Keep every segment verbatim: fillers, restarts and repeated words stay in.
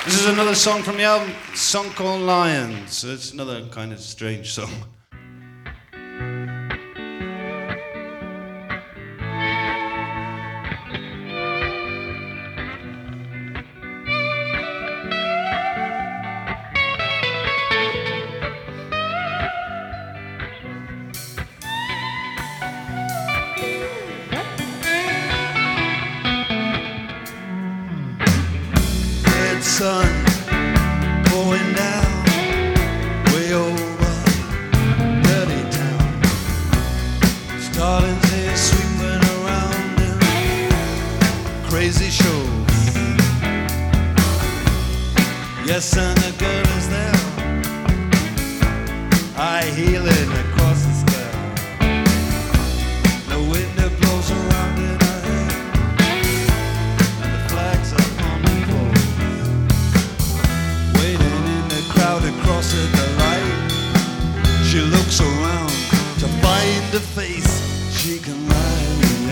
This is another song from the album, a song called Lions. It's another kind of strange song. Sun going down way over dirty town. Starling's here sweeping around in crazy shows. Yes, and the girl is there, high heeling across the sky. The wind that blows around in her hair, and the flags up on the floor. Across at the light, she looks around to find a face she can ride.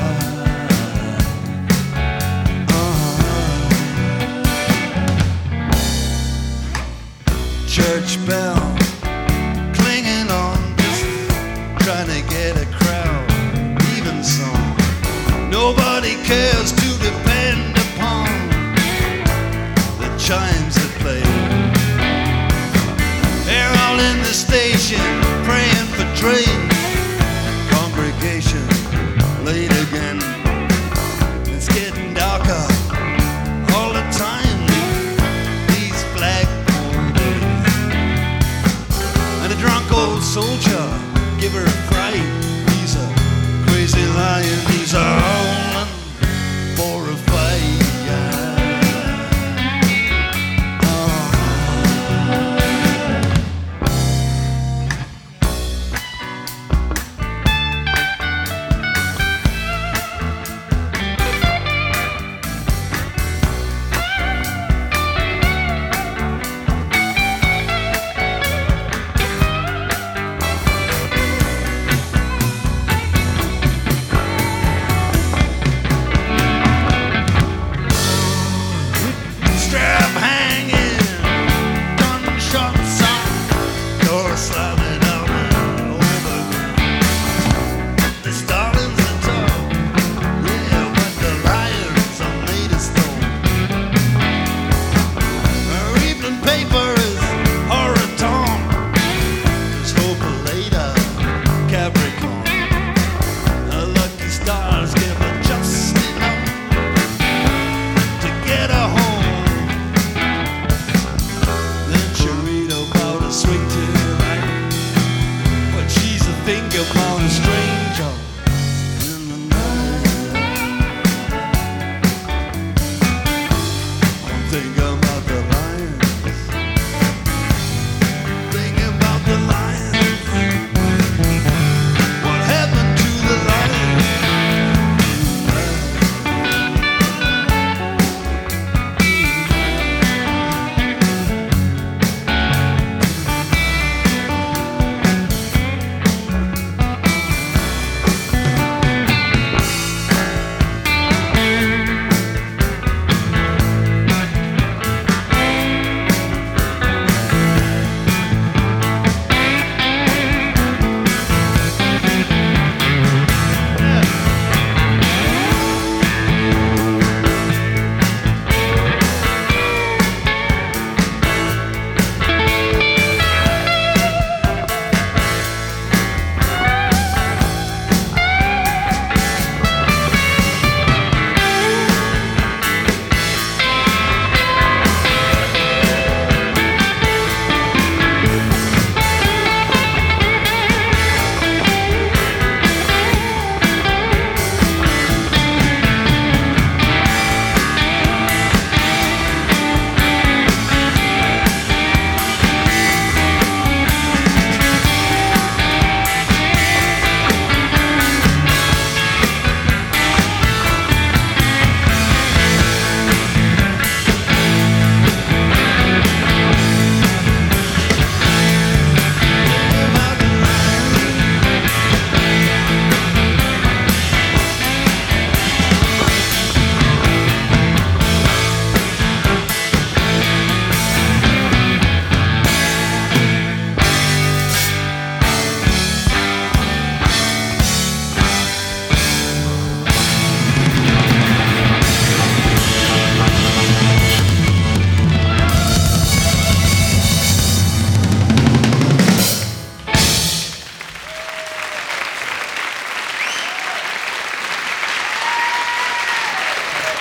Uh-huh. Church bell clinging on, just trying to get a crowd. Even song, nobody cares to depend upon the chimes that play. They're all in the station, praying for trains. Congregation, late again. It's getting darker all the time, these flagpole days. And a drunk old soldier